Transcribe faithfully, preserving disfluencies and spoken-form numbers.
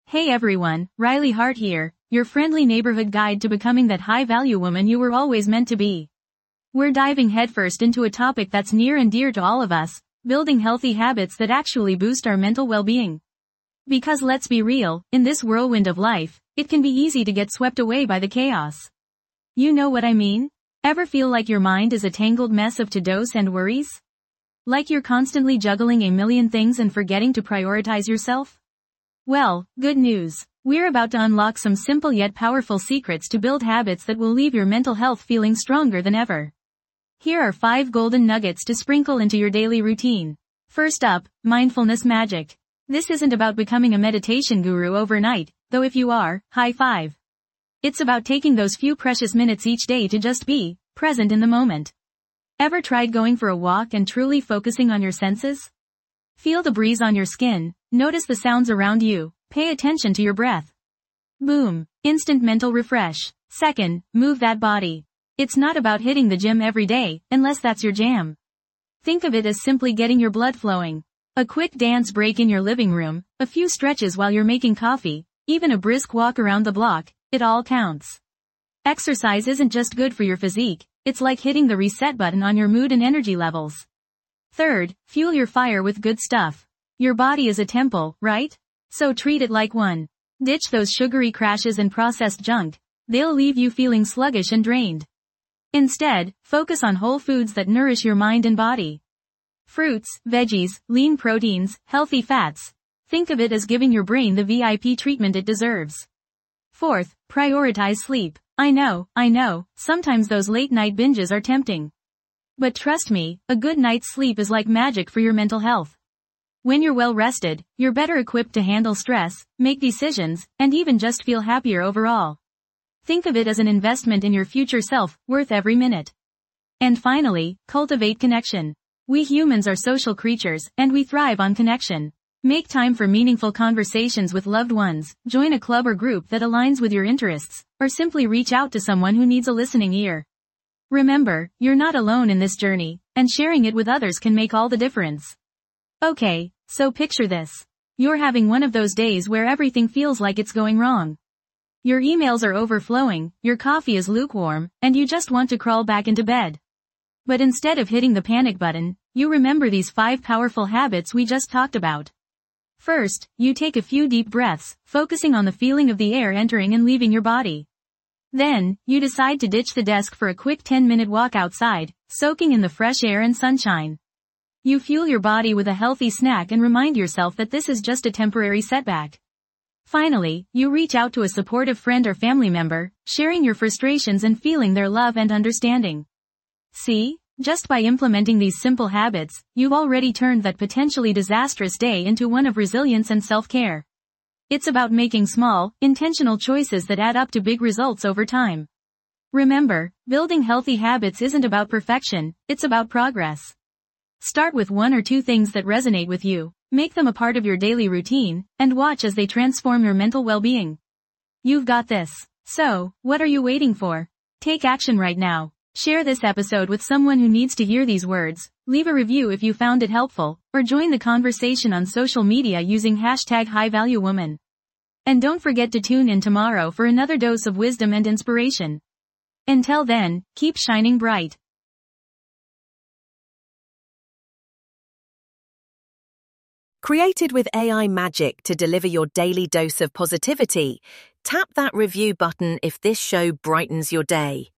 Hey everyone, Riley Hart here, your friendly neighborhood guide to becoming that high-value woman you were always meant to be. We're diving headfirst into a topic that's near and dear to all of us, building healthy habits that actually boost our mental well-being. Because let's be real, in this whirlwind of life, it can be easy to get swept away by the chaos. You know what I mean? Ever feel like your mind is a tangled mess of to-dos and worries? Like you're constantly juggling a million things and forgetting to prioritize yourself? Well, good news. We're about to unlock some simple yet powerful secrets to build habits that will leave your mental health feeling stronger than ever. Here are five golden nuggets to sprinkle into your daily routine. First up, mindfulness magic. This isn't about becoming a meditation guru overnight, though if you are, high five. It's about taking those few precious minutes each day to just be present in the moment. Ever tried going for a walk and truly focusing on your senses? Feel the breeze on your skin, notice the sounds around you, pay attention to your breath. Boom. Instant mental refresh. Second, move that body. It's not about hitting the gym every day, unless that's your jam. Think of it as simply getting your blood flowing. A quick dance break in your living room, a few stretches while you're making coffee, even a brisk walk around the block, it all counts. Exercise isn't just good for your physique, it's like hitting the reset button on your mood and energy levels. Third, fuel your fire with good stuff. Your body is a temple, right? So treat it like one. Ditch those sugary crashes and processed junk. They'll leave you feeling sluggish and drained. Instead, focus on whole foods that nourish your mind and body. Fruits, veggies, lean proteins, healthy fats. Think of it as giving your brain the V I P treatment it deserves. Fourth, prioritize sleep. I know, I know, sometimes those late night binges are tempting. But trust me, a good night's sleep is like magic for your mental health. When you're well rested, you're better equipped to handle stress, make decisions, and even just feel happier overall. Think of it as an investment in your future self, worth every minute. And finally, cultivate connection. We humans are social creatures, and we thrive on connection. Make time for meaningful conversations with loved ones, join a club or group that aligns with your interests, or simply reach out to someone who needs a listening ear. Remember, you're not alone in this journey, and sharing it with others can make all the difference. Okay, so picture this. You're having one of those days where everything feels like it's going wrong. Your emails are overflowing, your coffee is lukewarm, and you just want to crawl back into bed. But instead of hitting the panic button, you remember these five powerful habits we just talked about. First, you take a few deep breaths, focusing on the feeling of the air entering and leaving your body. Then, you decide to ditch the desk for a quick ten minute walk outside, soaking in the fresh air and sunshine. You fuel your body with a healthy snack and remind yourself that this is just a temporary setback. Finally, you reach out to a supportive friend or family member, sharing your frustrations and feeling their love and understanding. See? Just by implementing these simple habits, you've already turned that potentially disastrous day into one of resilience and self-care. It's about making small, intentional choices that add up to big results over time. Remember, building healthy habits isn't about perfection, it's about progress. Start with one or two things that resonate with you, make them a part of your daily routine, and watch as they transform your mental well-being. You've got this. So, what are you waiting for? Take action right now. Share this episode with someone who needs to hear these words, leave a review if you found it helpful, or join the conversation on social media using hashtag HighValueWoman. And don't forget to tune in tomorrow for another dose of wisdom and inspiration. Until then, keep shining bright. Created with A I magic to deliver your daily dose of positivity, tap that review button if this show brightens your day.